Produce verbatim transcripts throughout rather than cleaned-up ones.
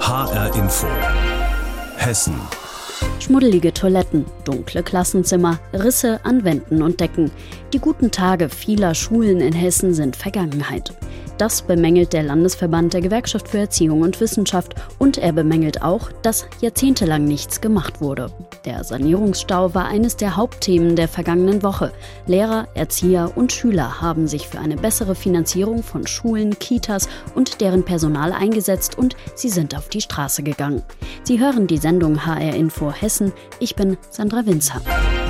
H R Info Hessen. Schmuddelige Toiletten, dunkle Klassenzimmer, Risse an Wänden und Decken. Die guten Tage vieler Schulen in Hessen sind Vergangenheit. Das bemängelt der Landesverband der Gewerkschaft für Erziehung und Wissenschaft und er bemängelt auch, dass jahrzehntelang nichts gemacht wurde. Der Sanierungsstau war eines der Hauptthemen der vergangenen Woche. Lehrer, Erzieher und Schüler haben sich für eine bessere Finanzierung von Schulen, Kitas und deren Personal eingesetzt und sie sind auf die Straße gegangen. Sie hören die Sendung H R Info Hessen. Ich bin Sandra Winzer.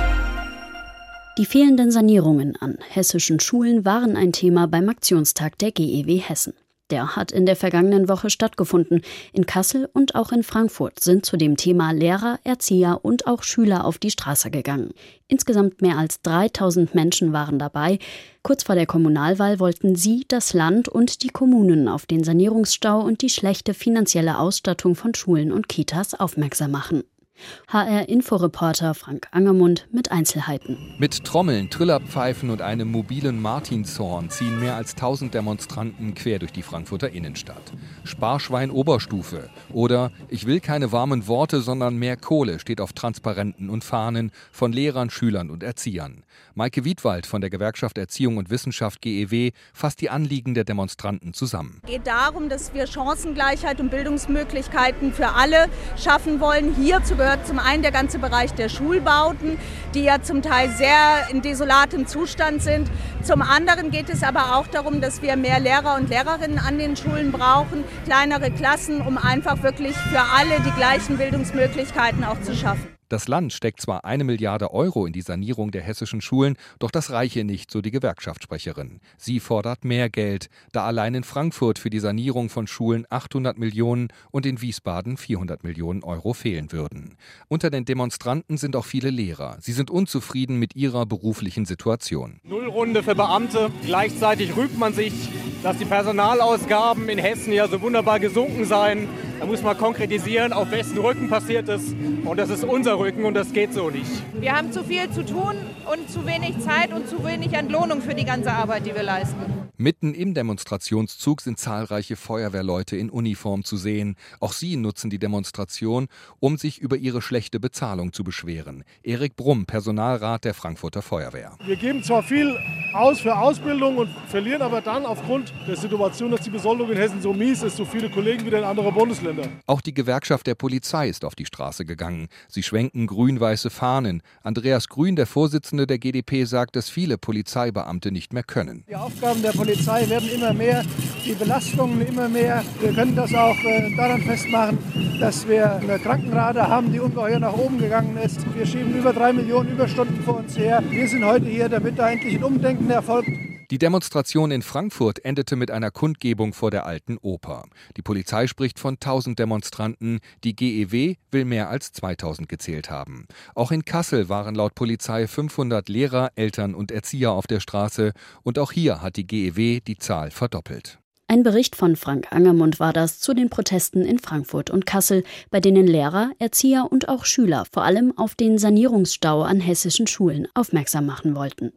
Die fehlenden Sanierungen an hessischen Schulen waren ein Thema beim Aktionstag der G E W Hessen. Der hat in der vergangenen Woche stattgefunden. In Kassel und auch in Frankfurt sind zu dem Thema Lehrer, Erzieher und auch Schüler auf die Straße gegangen. Insgesamt mehr als dreitausend Menschen waren dabei. Kurz vor der Kommunalwahl wollten sie, das Land und die Kommunen auf den Sanierungsstau und die schlechte finanzielle Ausstattung von Schulen und Kitas aufmerksam machen. H R-Inforeporter Frank Angermund mit Einzelheiten. Mit Trommeln, Trillerpfeifen und einem mobilen Martinshorn ziehen mehr als tausend Demonstranten quer durch die Frankfurter Innenstadt. Sparschwein Oberstufe oder Ich will keine warmen Worte, sondern mehr Kohle steht auf Transparenten und Fahnen von Lehrern, Schülern und Erziehern. Maike Wiedwald von der Gewerkschaft Erziehung und Wissenschaft G E W fasst die Anliegen der Demonstranten zusammen. Es geht darum, dass wir Chancengleichheit und Bildungsmöglichkeiten für alle schaffen wollen. Hierzu gehört zum einen der ganze Bereich der Schulbauten, die ja zum Teil sehr in desolatem Zustand sind. Zum anderen geht es aber auch darum, dass wir mehr Lehrer und Lehrerinnen an den Schulen brauchen, kleinere Klassen, um einfach wirklich für alle die gleichen Bildungsmöglichkeiten auch zu schaffen. Das Land steckt zwar eine Milliarde Euro in die Sanierung der hessischen Schulen, doch das reiche nicht, so die Gewerkschaftssprecherin. Sie fordert mehr Geld, da allein in Frankfurt für die Sanierung von Schulen achthundert Millionen und in Wiesbaden vierhundert Millionen Euro fehlen würden. Unter den Demonstranten sind auch viele Lehrer. Sie sind unzufrieden mit ihrer beruflichen Situation. Nullrunde für Beamte. Gleichzeitig rühmt man sich, dass die Personalausgaben in Hessen ja so wunderbar gesunken seien. Da muss man konkretisieren, auf wessen Rücken passiert es. Und das ist unser Rücken und das geht so nicht. Wir haben zu viel zu tun und zu wenig Zeit und zu wenig Entlohnung für die ganze Arbeit, die wir leisten. Mitten im Demonstrationszug sind zahlreiche Feuerwehrleute in Uniform zu sehen. Auch sie nutzen die Demonstration, um sich über ihre schlechte Bezahlung zu beschweren. Erik Brumm, Personalrat der Frankfurter Feuerwehr. Wir geben zwar viel aus für Ausbildung und verlieren aber dann aufgrund der Situation, dass die Besoldung in Hessen so mies ist, so viele Kollegen wieder in andere Bundesländer. Auch die Gewerkschaft der Polizei ist auf die Straße gegangen. Sie schwenken grün-weiße Fahnen. Andreas Grün, der Vorsitzende der G d P, sagt, dass viele Polizeibeamte nicht mehr können. Die Aufgaben der Polizei werden immer mehr, die Belastungen immer mehr. Wir können das auch äh, daran festmachen, dass wir eine Krankenrate haben, die ungeheuer nach oben gegangen ist. Wir schieben über drei Millionen Überstunden vor uns her. Wir sind heute hier, damit da endlich ein Umdenken erfolgt. Die Demonstration in Frankfurt endete mit einer Kundgebung vor der Alten Oper. Die Polizei spricht von tausend Demonstranten. Die G E W will mehr als zweitausend gezählt haben. Auch in Kassel waren laut Polizei fünfhundert Lehrer, Eltern und Erzieher auf der Straße. Und auch hier hat die G E W die Zahl verdoppelt. Ein Bericht von Frank Angermund war das zu den Protesten in Frankfurt und Kassel, bei denen Lehrer, Erzieher und auch Schüler vor allem auf den Sanierungsstau an hessischen Schulen aufmerksam machen wollten.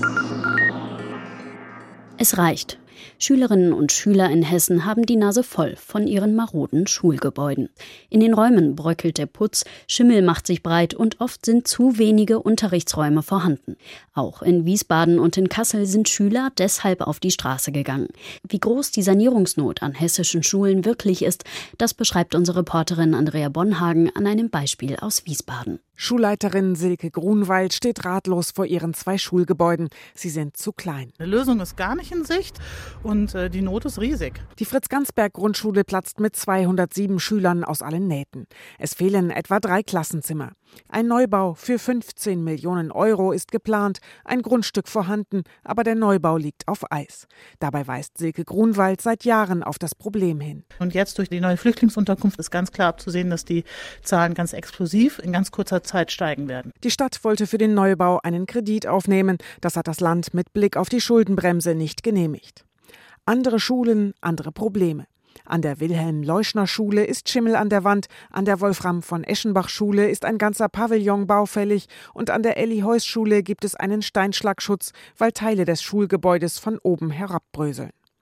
Es reicht. Schülerinnen und Schüler in Hessen haben die Nase voll von ihren maroden Schulgebäuden. In den Räumen bröckelt der Putz, Schimmel macht sich breit und oft sind zu wenige Unterrichtsräume vorhanden. Auch in Wiesbaden und in Kassel sind Schüler deshalb auf die Straße gegangen. Wie groß die Sanierungsnot an hessischen Schulen wirklich ist, das beschreibt unsere Reporterin Andrea Bonhagen an einem Beispiel aus Wiesbaden. Schulleiterin Silke Grunwald steht ratlos vor ihren zwei Schulgebäuden. Sie sind zu klein. Eine Lösung ist gar nicht in Sicht und äh, die Not ist riesig. Die Fritz-Gansberg-Grundschule platzt mit zweihundertsieben Schülern aus allen Nähten. Es fehlen etwa drei Klassenzimmer. Ein Neubau für fünfzehn Millionen Euro ist geplant, ein Grundstück vorhanden, aber der Neubau liegt auf Eis. Dabei weist Silke Grunwald seit Jahren auf das Problem hin. Und jetzt durch die neue Flüchtlingsunterkunft ist ganz klar abzusehen, dass die Zahlen ganz explosiv in ganz kurzer Zeit steigen werden. Die Stadt wollte für den Neubau einen Kredit aufnehmen. Das hat das Land mit Blick auf die Schuldenbremse nicht genehmigt. Andere Schulen, andere Probleme. An der Wilhelm-Leuschner-Schule ist Schimmel an der Wand, an der Wolfram-von-Eschenbach-Schule ist ein ganzer Pavillon baufällig und an der Elli-Heuss-Schule gibt es einen Steinschlagschutz, weil Teile des Schulgebäudes von oben herabbröseln.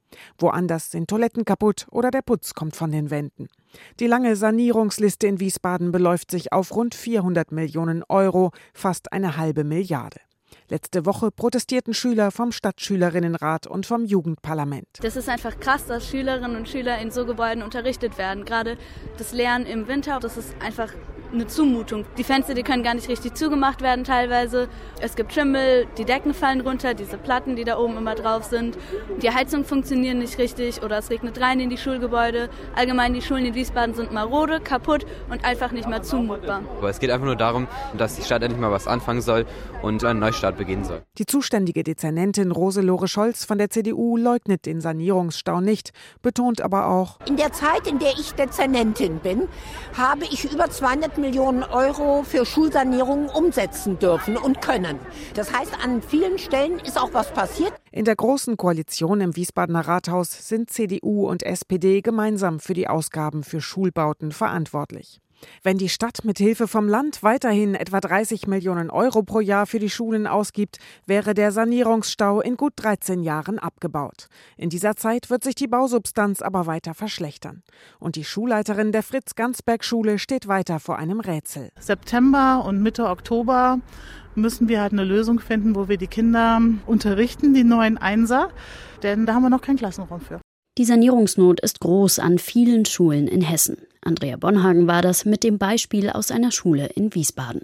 Woanders sind Toiletten kaputt oder der Putz kommt von den Wänden. Die lange Sanierungsliste in Wiesbaden beläuft sich auf rund vierhundert Millionen Euro, fast eine halbe Milliarde. Letzte Woche protestierten Schüler vom Stadtschülerinnenrat und vom Jugendparlament. Das ist einfach krass, dass Schülerinnen und Schüler in so Gebäuden unterrichtet werden. Gerade das Lernen im Winter, das ist einfach eine Zumutung. Die Fenster, die können gar nicht richtig zugemacht werden teilweise. Es gibt Schimmel, die Decken fallen runter, diese Platten, die da oben immer drauf sind. Die Heizungen funktionieren nicht richtig oder es regnet rein in die Schulgebäude. Allgemein die Schulen in Wiesbaden sind marode, kaputt und einfach nicht mehr zumutbar. Aber es geht einfach nur darum, dass die Stadt endlich mal was anfangen soll und einen Neustart beginnen soll. Die zuständige Dezernentin Roselore Scholz von der C D U leugnet den Sanierungsstau nicht, betont aber auch: In der Zeit, in der ich Dezernentin bin, habe ich über zweihundert Millionen Euro für Schulsanierungen umsetzen dürfen und können. Das heißt, an vielen Stellen ist auch was passiert. In der Großen Koalition im Wiesbadener Rathaus sind C D U und S P D gemeinsam für die Ausgaben für Schulbauten verantwortlich. Wenn die Stadt mit Hilfe vom Land weiterhin etwa dreißig Millionen Euro pro Jahr für die Schulen ausgibt, wäre der Sanierungsstau in gut dreizehn Jahren abgebaut. In dieser Zeit wird sich die Bausubstanz aber weiter verschlechtern. Und die Schulleiterin der Fritz-Gansberg-Schule steht weiter vor einem Rätsel. September und Mitte Oktober müssen wir halt eine Lösung finden, wo wir die Kinder unterrichten, die neuen Einser, denn da haben wir noch keinen Klassenraum für. Die Sanierungsnot ist groß an vielen Schulen in Hessen. Andrea Bonhagen war das mit dem Beispiel aus einer Schule in Wiesbaden.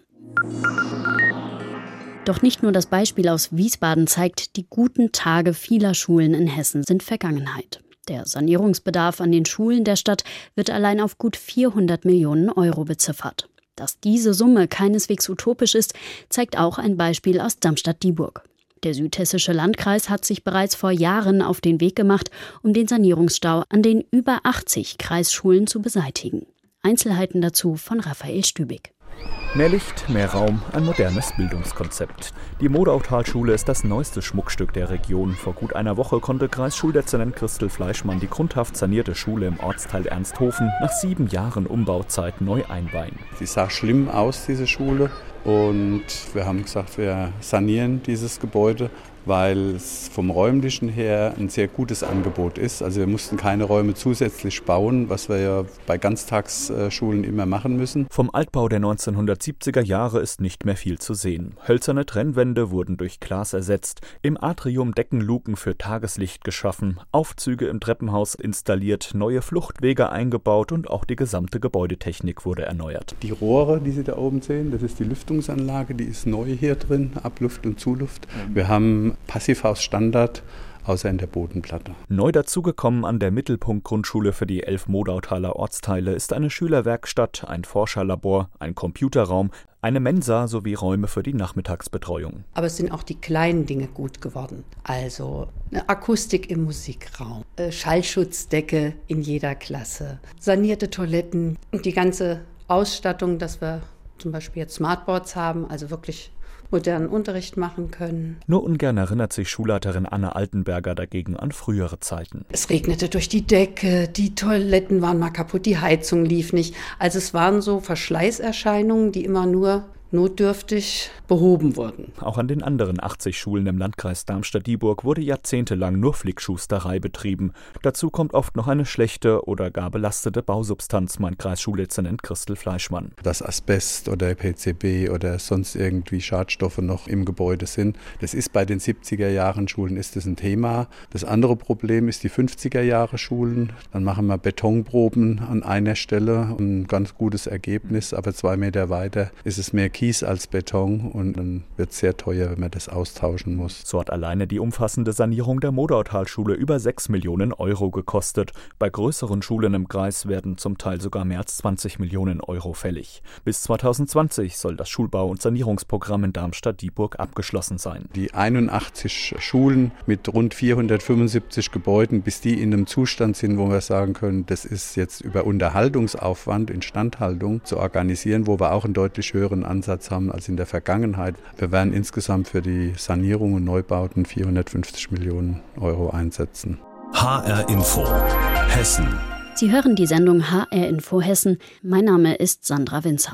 Doch nicht nur das Beispiel aus Wiesbaden zeigt, die guten Tage vieler Schulen in Hessen sind Vergangenheit. Der Sanierungsbedarf an den Schulen der Stadt wird allein auf gut vierhundert Millionen Euro beziffert. Dass diese Summe keineswegs utopisch ist, zeigt auch ein Beispiel aus Darmstadt-Dieburg. Der südhessische Landkreis hat sich bereits vor Jahren auf den Weg gemacht, um den Sanierungsstau an den über achtzig Kreisschulen zu beseitigen. Einzelheiten dazu von Raphael Stübig. Mehr Licht, mehr Raum, ein modernes Bildungskonzept. Die Modautalschule ist das neueste Schmuckstück der Region. Vor gut einer Woche konnte Kreisschuldezernent Christel Fleischmann die grundhaft sanierte Schule im Ortsteil Ernsthofen nach sieben Jahren Umbauzeit neu einweihen. Sie sah schlimm aus, diese Schule. Und wir haben gesagt, wir sanieren dieses Gebäude, weil es vom Räumlichen her ein sehr gutes Angebot ist. Also wir mussten keine Räume zusätzlich bauen, was wir ja bei Ganztagsschulen immer machen müssen. Vom Altbau der neunzehnhundertsiebziger Jahre ist nicht mehr viel zu sehen. Hölzerne Trennwände wurden durch Glas ersetzt, im Atrium Deckenluken für Tageslicht geschaffen, Aufzüge im Treppenhaus installiert, neue Fluchtwege eingebaut und auch die gesamte Gebäudetechnik wurde erneuert. Die Rohre, die Sie da oben sehen, das ist die Lüftungsanlage, die ist neu hier drin, Abluft und Zuluft. Wir haben Passivhaus Standard, außer in der Bodenplatte. Neu dazugekommen an der Mittelpunkt-Grundschule für die elf Modautaler Ortsteile ist eine Schülerwerkstatt, ein Forscherlabor, ein Computerraum, eine Mensa sowie Räume für die Nachmittagsbetreuung. Aber es sind auch die kleinen Dinge gut geworden. Also eine Akustik im Musikraum, Schallschutzdecke in jeder Klasse, sanierte Toiletten und die ganze Ausstattung, dass wir zum Beispiel jetzt Smartboards haben, also wirklich modernen Unterricht machen können. Nur ungern erinnert sich Schulleiterin Anne Altenberger dagegen an frühere Zeiten. Es regnete durch die Decke, die Toiletten waren mal kaputt, die Heizung lief nicht. Also es waren so Verschleißerscheinungen, die immer nur notdürftig behoben wurden. Auch an den anderen achtzig Schulen im Landkreis Darmstadt-Dieburg wurde jahrzehntelang nur Flickschusterei betrieben. Dazu kommt oft noch eine schlechte oder gar belastete Bausubstanz, meint Kreisschulleitendant Christel Fleischmann. Dass Asbest oder P C B oder sonst irgendwie Schadstoffe noch im Gebäude sind, das ist bei den siebziger Jahren Schulen ist das ein Thema. Das andere Problem ist die fünfziger Jahre Schulen. Dann machen wir Betonproben an einer Stelle, ein ganz gutes Ergebnis, aber zwei Meter weiter ist es mehr Kies als Beton und dann wird es sehr teuer, wenn man das austauschen muss. So hat alleine die umfassende Sanierung der Modautalschule über sechs Millionen Euro gekostet. Bei größeren Schulen im Kreis werden zum Teil sogar mehr als zwanzig Millionen Euro fällig. Bis zweitausendzwanzig soll das Schulbau- und Sanierungsprogramm in Darmstadt-Dieburg abgeschlossen sein. Die einundachtzig Schulen mit rund vierhundertfünfundsiebzig Gebäuden, bis die in einem Zustand sind, wo wir sagen können, das ist jetzt über Unterhaltungsaufwand, Instandhaltung zu organisieren, wo wir auch einen deutlich höheren Ansatz haben als in der Vergangenheit. Wir werden insgesamt für die Sanierung und Neubauten vierhundertfünfzig Millionen Euro einsetzen. H R Info Hessen. Sie hören die Sendung H R Info Hessen. Mein Name ist Sandra Winzer.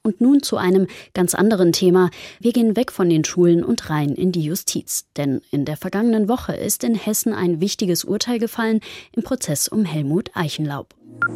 Und nun zu einem ganz anderen Thema. Wir gehen weg von den Schulen und rein in die Justiz. Denn in der vergangenen Woche ist in Hessen ein wichtiges Urteil gefallen im Prozess um Helmut Eichenlaub.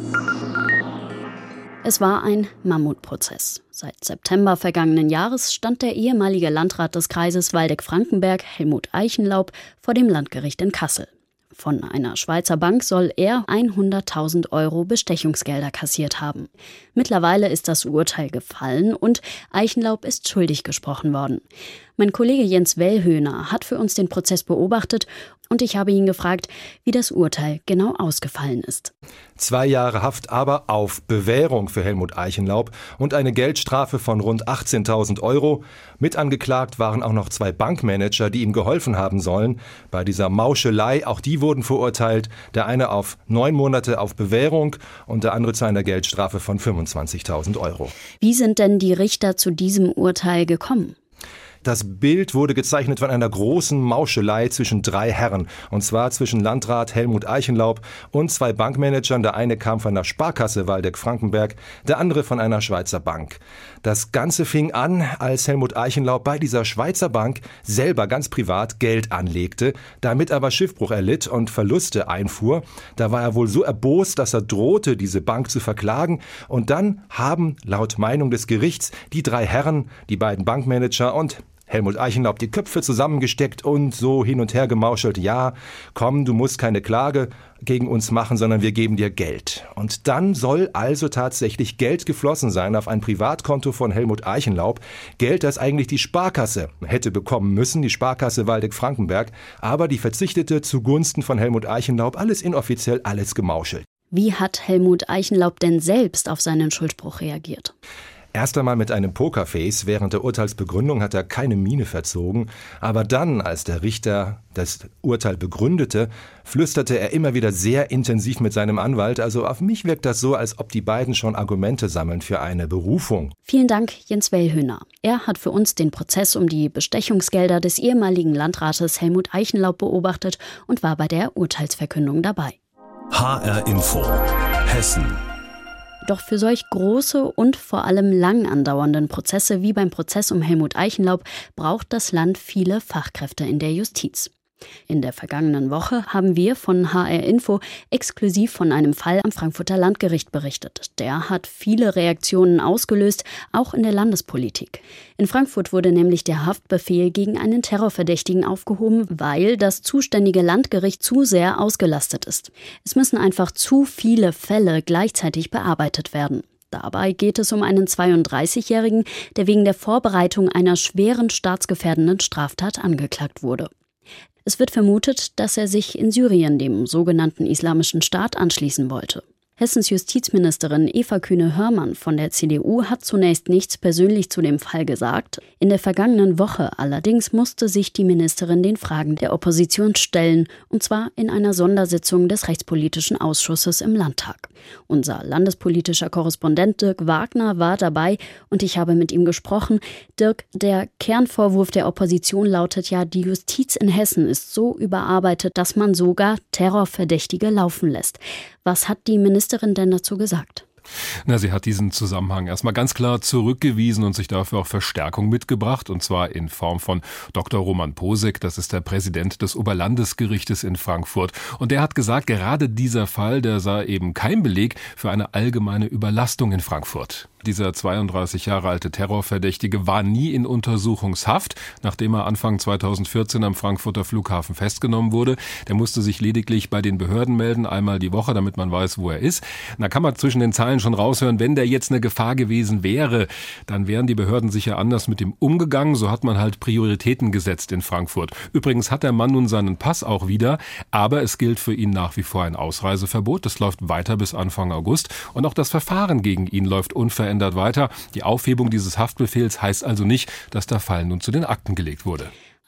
Es war ein Mammutprozess. Seit September vergangenen Jahres stand der ehemalige Landrat des Kreises Waldeck-Frankenberg, Helmut Eichenlaub, vor dem Landgericht in Kassel. Von einer Schweizer Bank soll er hunderttausend Euro Bestechungsgelder kassiert haben. Mittlerweile ist das Urteil gefallen und Eichenlaub ist schuldig gesprochen worden. Mein Kollege Jens Wellhöhner hat für uns den Prozess beobachtet und ich habe ihn gefragt, wie das Urteil genau ausgefallen ist. Zwei Jahre Haft aber auf Bewährung für Helmut Eichenlaub und eine Geldstrafe von rund achtzehntausend Euro. Mit angeklagt waren auch noch zwei Bankmanager, die ihm geholfen haben sollen. Bei dieser Mauschelei, auch die wurden verurteilt. Der eine auf neun Monate auf Bewährung und der andere zu einer Geldstrafe von fünfundzwanzigtausend Euro. Wie sind denn die Richter zu diesem Urteil gekommen? Das Bild wurde gezeichnet von einer großen Mauschelei zwischen drei Herren. Und zwar zwischen Landrat Helmut Eichenlaub und zwei Bankmanagern. Der eine kam von der Sparkasse Waldeck-Frankenberg, der andere von einer Schweizer Bank. Das Ganze fing an, als Helmut Eichenlaub bei dieser Schweizer Bank selber ganz privat Geld anlegte, damit aber Schiffbruch erlitt und Verluste einfuhr. Da war er wohl so erbost, dass er drohte, diese Bank zu verklagen. Und dann haben, laut Meinung des Gerichts, die drei Herren, die beiden Bankmanager und Helmut Eichenlaub die Köpfe zusammengesteckt und so hin und her gemauschelt. Ja, komm, du musst keine Klage gegen uns machen, sondern wir geben dir Geld. Und dann soll also tatsächlich Geld geflossen sein auf ein Privatkonto von Helmut Eichenlaub. Geld, das eigentlich die Sparkasse hätte bekommen müssen, die Sparkasse Waldeck-Frankenberg. Aber die verzichtete zugunsten von Helmut Eichenlaub. Alles inoffiziell, alles gemauschelt. Wie hat Helmut Eichenlaub denn selbst auf seinen Schuldspruch reagiert? Erst einmal mit einem Pokerface. Während der Urteilsbegründung hat er keine Miene verzogen. Aber dann, als der Richter das Urteil begründete, flüsterte er immer wieder sehr intensiv mit seinem Anwalt. Also auf mich wirkt das so, als ob die beiden schon Argumente sammeln für eine Berufung. Vielen Dank, Jens Wellhöhner. Er hat für uns den Prozess um die Bestechungsgelder des ehemaligen Landrates Helmut Eichenlaub beobachtet und war bei der Urteilsverkündung dabei. H R Info Hessen. Doch für solch große und vor allem lang andauernden Prozesse wie beim Prozess um Helmut Eichenlaub braucht das Land viele Fachkräfte in der Justiz. In der vergangenen Woche haben wir von H R Info exklusiv von einem Fall am Frankfurter Landgericht berichtet. Der hat viele Reaktionen ausgelöst, auch in der Landespolitik. In Frankfurt wurde nämlich der Haftbefehl gegen einen Terrorverdächtigen aufgehoben, weil das zuständige Landgericht zu sehr ausgelastet ist. Es müssen einfach zu viele Fälle gleichzeitig bearbeitet werden. Dabei geht es um einen zweiunddreißigjährigen, der wegen der Vorbereitung einer schweren staatsgefährdenden Straftat angeklagt wurde. Es wird vermutet, dass er sich in Syrien dem sogenannten Islamischen Staat anschließen wollte. Hessens Justizministerin Eva Kühne-Hörmann von der C D U hat zunächst nichts persönlich zu dem Fall gesagt. In der vergangenen Woche allerdings musste sich die Ministerin den Fragen der Opposition stellen, und zwar in einer Sondersitzung des Rechtspolitischen Ausschusses im Landtag. Unser landespolitischer Korrespondent Dirk Wagner war dabei und ich habe mit ihm gesprochen. Dirk, der Kernvorwurf der Opposition lautet ja, die Justiz in Hessen ist so überarbeitet, dass man sogar Terrorverdächtige laufen lässt. Was hat die Ministerin denn dazu gesagt? Na, sie hat diesen Zusammenhang erstmal ganz klar zurückgewiesen und sich dafür auch Verstärkung mitgebracht, und zwar in Form von Doktor Roman Posek, das ist der Präsident des Oberlandesgerichtes in Frankfurt. Und der hat gesagt, gerade dieser Fall, der sah eben kein Beleg für eine allgemeine Überlastung in Frankfurt. Dieser zweiunddreißig Jahre alte Terrorverdächtige war nie in Untersuchungshaft, nachdem er Anfang zweitausendvierzehn am Frankfurter Flughafen festgenommen wurde. Der musste sich lediglich bei den Behörden melden, einmal die Woche, damit man weiß, wo er ist. Da kann man zwischen den Zeilen schon raushören, wenn der jetzt eine Gefahr gewesen wäre, dann wären die Behörden sicher anders mit ihm umgegangen. So hat man halt Prioritäten gesetzt in Frankfurt. Übrigens hat der Mann nun seinen Pass auch wieder, aber es gilt für ihn nach wie vor ein Ausreiseverbot. Das läuft weiter bis Anfang August und auch das Verfahren gegen ihn läuft unverändert weiter. Die Aufhebung dieses Haftbefehls heißt also nicht, dass der Fall nun zu den Akten gelegt wurde.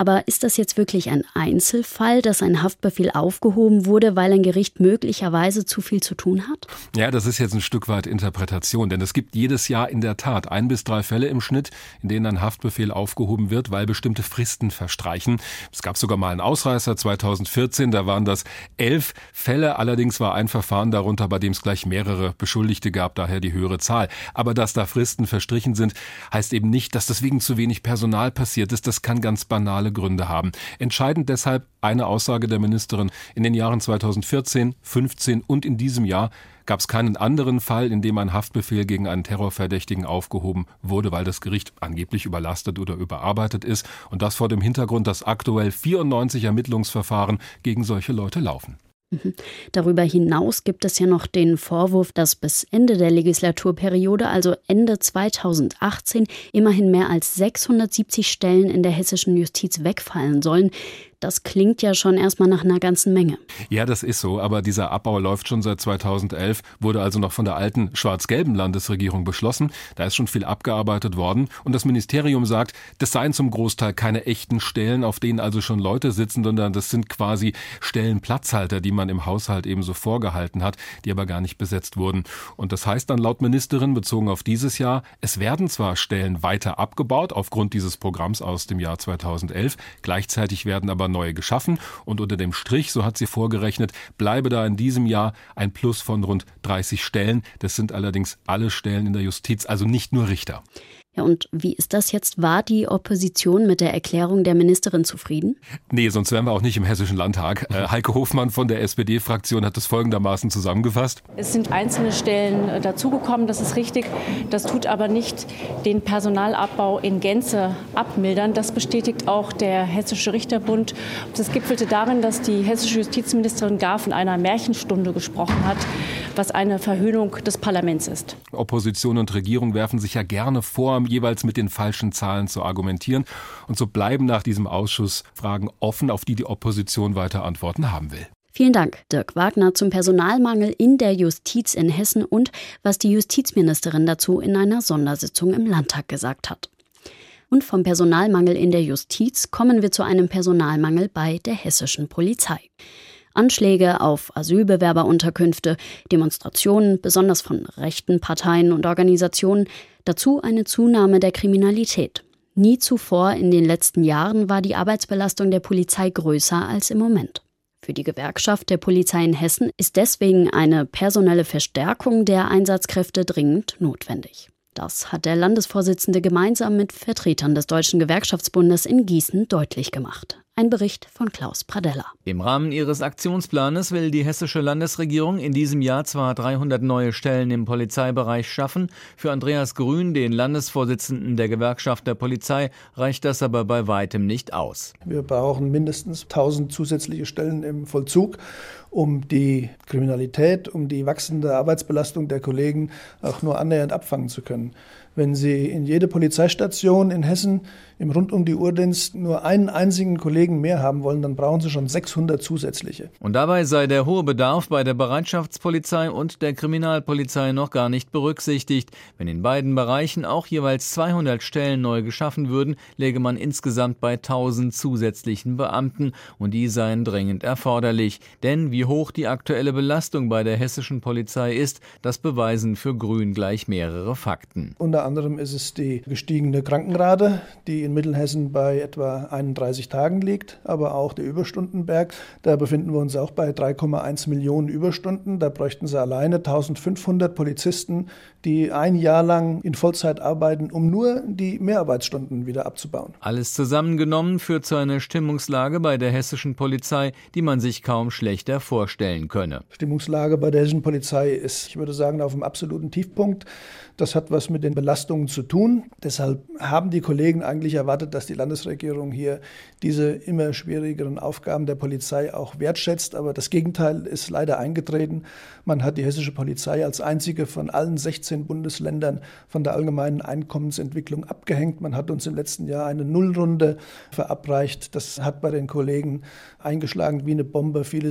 Aber ist das jetzt wirklich ein Einzelfall, dass ein Haftbefehl aufgehoben wurde, weil ein Gericht möglicherweise zu viel zu tun hat? Ja, das ist jetzt ein Stück weit Interpretation, denn es gibt jedes Jahr in der Tat ein bis drei Fälle im Schnitt, in denen ein Haftbefehl aufgehoben wird, weil bestimmte Fristen verstreichen. Es gab sogar mal einen Ausreißer zweitausendvierzehn, da waren das elf Fälle, allerdings war ein Verfahren darunter, bei dem es gleich mehrere Beschuldigte gab, daher die höhere Zahl. Aber dass da Fristen verstrichen sind, heißt eben nicht, dass deswegen zu wenig Personal passiert ist. Das kann ganz banale Gründe haben. Entscheidend deshalb eine Aussage der Ministerin: In den Jahren zweitausendvierzehn, fünfzehn und in diesem Jahr gab es keinen anderen Fall, in dem ein Haftbefehl gegen einen Terrorverdächtigen aufgehoben wurde, weil das Gericht angeblich überlastet oder überarbeitet ist. Und das vor dem Hintergrund, dass aktuell vierundneunzig Ermittlungsverfahren gegen solche Leute laufen. Darüber hinaus gibt es ja noch den Vorwurf, dass bis Ende der Legislaturperiode, also Ende zweitausendachtzehn, immerhin mehr als sechshundertsiebzig Stellen in der hessischen Justiz wegfallen sollen. Das klingt ja schon erstmal nach einer ganzen Menge. Ja, das ist so, aber dieser Abbau läuft schon seit zweitausendelf, wurde also noch von der alten schwarz-gelben Landesregierung beschlossen. Da ist schon viel abgearbeitet worden und das Ministerium sagt, das seien zum Großteil keine echten Stellen, auf denen also schon Leute sitzen, sondern das sind quasi Stellenplatzhalter, die man im Haushalt eben so vorgehalten hat, die aber gar nicht besetzt wurden. Und das heißt dann laut Ministerin, bezogen auf dieses Jahr, es werden zwar Stellen weiter abgebaut aufgrund dieses Programms aus dem Jahr zweitausendelf, gleichzeitig werden aber neue geschaffen und unter dem Strich, so hat sie vorgerechnet, bleibe da in diesem Jahr ein Plus von rund dreißig Stellen. Das sind allerdings alle Stellen in der Justiz, also nicht nur Richter. Ja, und wie ist das jetzt? War die Opposition mit der Erklärung der Ministerin zufrieden? Nee, sonst wären wir auch nicht im Hessischen Landtag. Äh, Heike Hofmann von der S P D-Fraktion hat das folgendermaßen zusammengefasst. Es sind einzelne Stellen dazugekommen, das ist richtig. Das tut aber nicht den Personalabbau in Gänze abmildern. Das bestätigt auch der Hessische Richterbund. Das gipfelte darin, dass die hessische Justizministerin gar von einer Märchenstunde gesprochen hat, was eine Verhöhnung des Parlaments ist. Opposition und Regierung werfen sich ja gerne vor, jeweils mit den falschen Zahlen zu argumentieren. Und so bleiben nach diesem Ausschuss Fragen offen, auf die die Opposition weiter Antworten haben will. Vielen Dank, Dirk Wagner, zum Personalmangel in der Justiz in Hessen und was die Justizministerin dazu in einer Sondersitzung im Landtag gesagt hat. Und vom Personalmangel in der Justiz kommen wir zu einem Personalmangel bei der hessischen Polizei. Anschläge auf Asylbewerberunterkünfte, Demonstrationen, besonders von rechten Parteien und Organisationen, dazu eine Zunahme der Kriminalität. Nie zuvor in den letzten Jahren war die Arbeitsbelastung der Polizei größer als im Moment. Für die Gewerkschaft der Polizei in Hessen ist deswegen eine personelle Verstärkung der Einsatzkräfte dringend notwendig. Das hat der Landesvorsitzende gemeinsam mit Vertretern des Deutschen Gewerkschaftsbundes in Gießen deutlich gemacht. Ein Bericht von Klaus Pradella. Im Rahmen ihres Aktionsplanes will die hessische Landesregierung in diesem Jahr zwar dreihundert neue Stellen im Polizeibereich schaffen. Für Andreas Grün, den Landesvorsitzenden der Gewerkschaft der Polizei, reicht das aber bei weitem nicht aus. Wir brauchen mindestens tausend zusätzliche Stellen im Vollzug, um die Kriminalität, um die wachsende Arbeitsbelastung der Kollegen auch nur annähernd abfangen zu können. Wenn Sie in jede Polizeistation in Hessen im Rund-um-die-Uhr-Dienst nur einen einzigen Kollegen mehr haben wollen, dann brauchen Sie schon sechshundert zusätzliche. Und dabei sei der hohe Bedarf bei der Bereitschaftspolizei und der Kriminalpolizei noch gar nicht berücksichtigt. Wenn in beiden Bereichen auch jeweils zweihundert Stellen neu geschaffen würden, läge man insgesamt bei tausend zusätzlichen Beamten. Und die seien dringend erforderlich. Denn wie hoch die aktuelle Belastung bei der hessischen Polizei ist, das beweisen für Grün gleich mehrere Fakten. Unter anderem ist es die gestiegene Krankenrate, die in Mittelhessen bei etwa einunddreißig Tagen liegt, aber auch der Überstundenberg. Da befinden wir uns auch bei drei Komma eins Millionen Überstunden. Da bräuchten sie alleine eintausendfünfhundert Polizisten, die ein Jahr lang in Vollzeit arbeiten, um nur die Mehrarbeitsstunden wieder abzubauen. Alles zusammengenommen führt zu einer Stimmungslage bei der hessischen Polizei, die man sich kaum schlechter vorstellen könne. Stimmungslage bei der hessischen Polizei ist, ich würde sagen, auf dem absoluten Tiefpunkt. Das hat was mit den Belastungen zu tun. Deshalb haben die Kollegen eigentlich erwartet, dass die Landesregierung hier diese immer schwierigeren Aufgaben der Polizei auch wertschätzt. Aber das Gegenteil ist leider eingetreten. Man hat die hessische Polizei als einzige von allen sechzehn Bundesländern von der allgemeinen Einkommensentwicklung abgehängt. Man hat uns im letzten Jahr eine Nullrunde verabreicht. Das hat bei den Kollegen eingeschlagen wie eine Bombe. Viele sind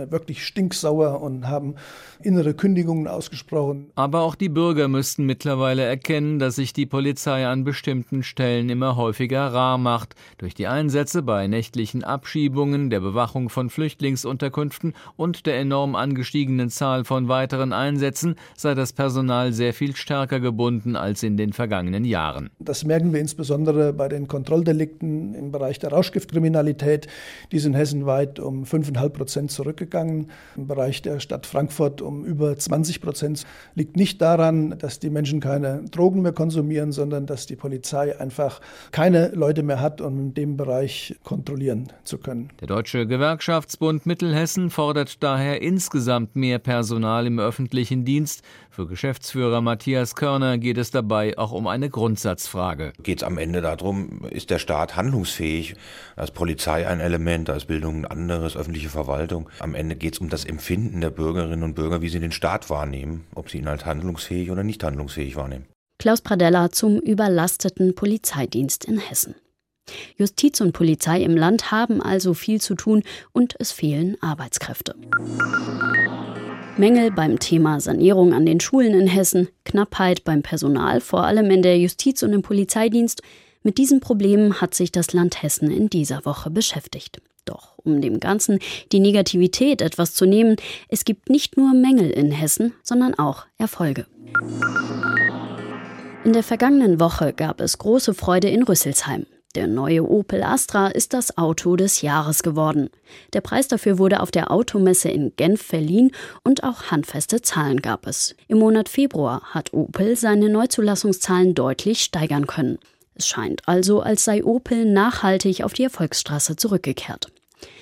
wirklich stinksauer und haben innere Kündigungen ausgesprochen. Aber auch die Bürger müssten mittlerweile erkennen, dass sich die Polizei an bestimmten Stellen immer häufiger rar macht. Durch die Einsätze bei nächtlichen Abschiebungen, der Bewachung von Flüchtlingsunterkünften und der enorm angestiegenen Zahl von weiteren Einsätzen sei das Personal sehr viel stärker gebunden als in den vergangenen Jahren. Das merken wir insbesondere bei den Kontrolldelikten im Bereich der Rauschgiftkriminalität. Die sind hessenweit um fünf Komma fünf Prozent zurückgegangen. Im Bereich der Stadt Frankfurt um über zwanzig Prozent. Liegt nicht daran, dass die Menschen keine Drogen mehr konsumieren, sondern dass die Polizei einfach keine Leute mehr hat, um in dem Bereich kontrollieren zu können. Der Deutsche Gewerkschaftsbund Mittelhessen fordert daher insgesamt mehr Personal im öffentlichen Dienst. Für Geschäftsführer Matthias Körner geht es dabei auch um eine Grundsatzfrage. Geht es am Ende darum, ist der Staat handlungsfähig? Da ist Polizei ein Element, da ist Bildung ein anderes, öffentliche Verwaltung. Am Ende geht es um das Empfinden der Bürgerinnen und Bürger, wie sie den Staat wahrnehmen, ob sie ihn als handlungsfähig oder nicht handlungsfähig wahrnehmen. Klaus Pradella zum überlasteten Polizeidienst in Hessen. Justiz und Polizei im Land haben also viel zu tun und es fehlen Arbeitskräfte. Mängel beim Thema Sanierung an den Schulen in Hessen, Knappheit beim Personal, vor allem in der Justiz und im Polizeidienst. Mit diesen Problemen hat sich das Land Hessen in dieser Woche beschäftigt. Doch um dem Ganzen die Negativität etwas zu nehmen, es gibt nicht nur Mängel in Hessen, sondern auch Erfolge. In der vergangenen Woche gab es große Freude in Rüsselsheim. Der neue Opel Astra ist das Auto des Jahres geworden. Der Preis dafür wurde auf der Automesse in Genf verliehen und auch handfeste Zahlen gab es. Im Monat Februar hat Opel seine Neuzulassungszahlen deutlich steigern können. Es scheint also, als sei Opel nachhaltig auf die Erfolgsstraße zurückgekehrt.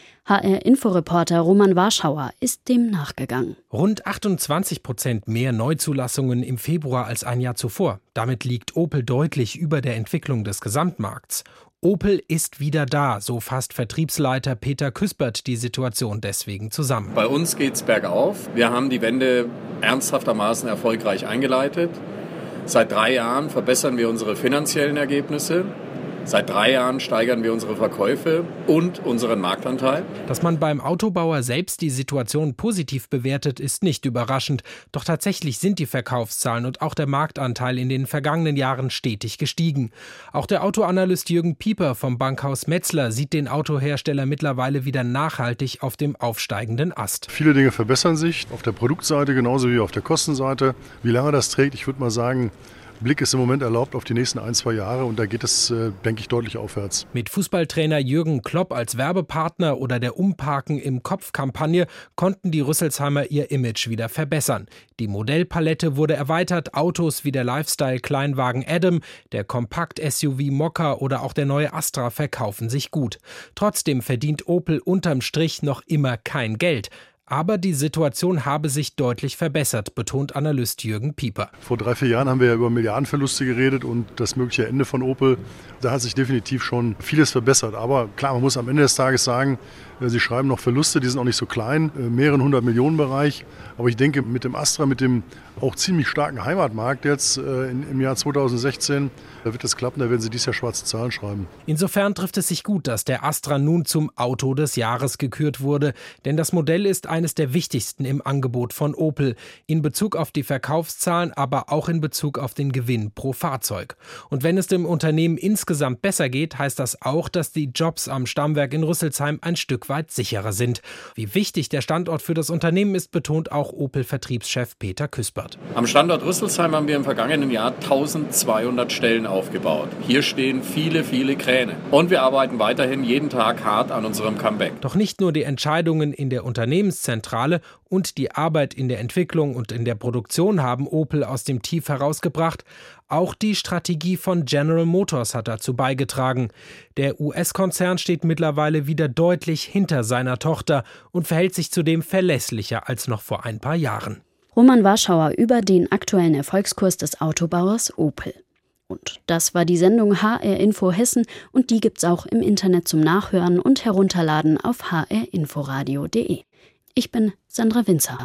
H R-Inforeporter Roman Warschauer ist dem nachgegangen. Rund achtundzwanzig Prozent mehr Neuzulassungen im Februar als ein Jahr zuvor. Damit liegt Opel deutlich über der Entwicklung des Gesamtmarkts. Opel ist wieder da, so fasst Vertriebsleiter Peter Küspert die Situation deswegen zusammen. Bei uns geht's bergauf. Wir haben die Wende ernsthaftermaßen erfolgreich eingeleitet. Seit drei Jahren verbessern wir unsere finanziellen Ergebnisse. Seit drei Jahren steigern wir unsere Verkäufe und unseren Marktanteil. Dass man beim Autobauer selbst die Situation positiv bewertet, ist nicht überraschend. Doch tatsächlich sind die Verkaufszahlen und auch der Marktanteil in den vergangenen Jahren stetig gestiegen. Auch der Autoanalyst Jürgen Pieper vom Bankhaus Metzler sieht den Autohersteller mittlerweile wieder nachhaltig auf dem aufsteigenden Ast. Viele Dinge verbessern sich, auf der Produktseite genauso wie auf der Kostenseite. Wie lange das trägt, ich würde mal sagen, Blick ist im Moment erlaubt auf die nächsten ein, zwei Jahre und da geht es, äh, denke ich, deutlich aufwärts. Mit Fußballtrainer Jürgen Klopp als Werbepartner oder der Umparken im Kopf-Kampagne konnten die Rüsselsheimer ihr Image wieder verbessern. Die Modellpalette wurde erweitert, Autos wie der Lifestyle-Kleinwagen Adam, der Kompakt-S U V Mokka oder auch der neue Astra verkaufen sich gut. Trotzdem verdient Opel unterm Strich noch immer kein Geld. Aber die Situation habe sich deutlich verbessert, betont Analyst Jürgen Pieper. Vor drei, vier Jahren haben wir ja über Milliardenverluste geredet und das mögliche Ende von Opel. Da hat sich definitiv schon vieles verbessert. Aber klar, man muss am Ende des Tages sagen, sie schreiben noch Verluste, die sind auch nicht so klein, mehreren hundert Millionen Bereich. Aber ich denke, mit dem Astra, mit dem auch ziemlich starken Heimatmarkt jetzt äh, in, im Jahr zweitausendsechzehn, da wird es klappen, da werden sie dieses Jahr schwarze Zahlen schreiben. Insofern trifft es sich gut, dass der Astra nun zum Auto des Jahres gekürt wurde. Denn das Modell ist eines der wichtigsten im Angebot von Opel. In Bezug auf die Verkaufszahlen, aber auch in Bezug auf den Gewinn pro Fahrzeug. Und wenn es dem Unternehmen insgesamt besser geht, heißt das auch, dass die Jobs am Stammwerk in Rüsselsheim ein Stück weit sicherer sind. Wie wichtig der Standort für das Unternehmen ist, betont auch Opel-Vertriebschef Peter Küspert. Am Standort Rüsselsheim haben wir im vergangenen Jahr eintausendzweihundert Stellen aufgebaut. Hier stehen viele, viele Kräne. Und wir arbeiten weiterhin jeden Tag hart an unserem Comeback. Doch nicht nur die Entscheidungen in der Unternehmenszentrale und die Arbeit in der Entwicklung und in der Produktion haben Opel aus dem Tief herausgebracht. Auch die Strategie von General Motors hat dazu beigetragen. Der U S-Konzern steht mittlerweile wieder deutlich hinter seiner Tochter und verhält sich zudem verlässlicher als noch vor ein paar Jahren. Roman Warschauer über den aktuellen Erfolgskurs des Autobauers Opel. Und das war die Sendung H R Info Hessen und die gibt's auch im Internet zum Nachhören und Herunterladen auf h r inforadio punkt de. Ich bin Sandra Winzer.